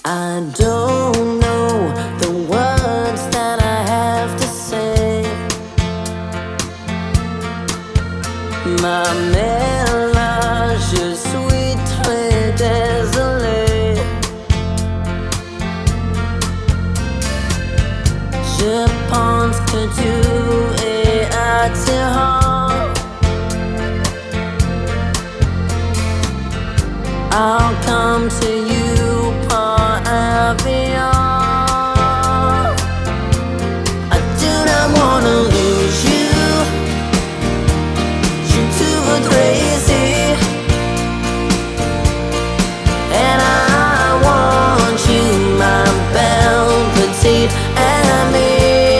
I don't know the words that I have to say. Ma mélange, je suis très désolé. Je pense que tu es attirant. I'll come to you par avion. I do not wanna lose you. Je te voudrais ici, and I want you, my belle petite amie.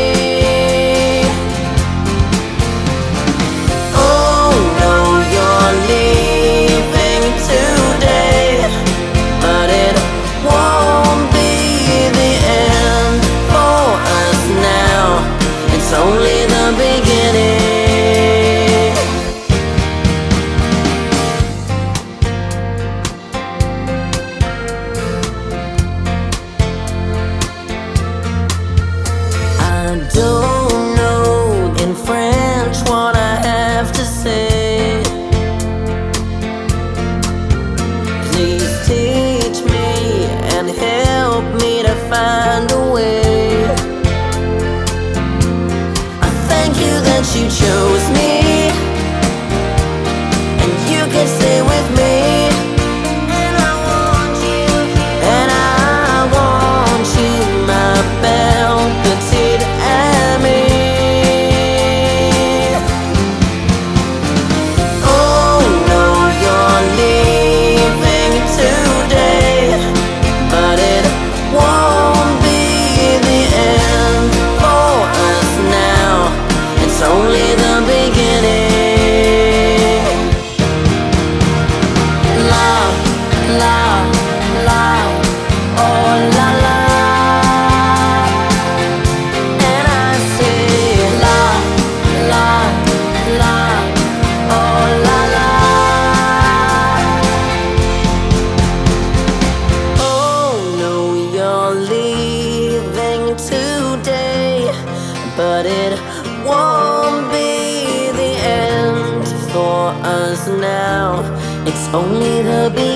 Oh no, you're leaving today, but it won't be the end for us now. It's only the beginning. I don't know in French what I have to say. Please teach me and help me to find a way. I thank you that you chose me, and you can stay with me. And I want you, and I want you, my belle petite amie. Oh no, you're leaving today, but it won't be the end for us now. It's only the beginning. La, la, la, oh la la. And I say la, la, la, oh la la. Oh no, you're leaving today, but it won't be the end for us now. It's only the beginning.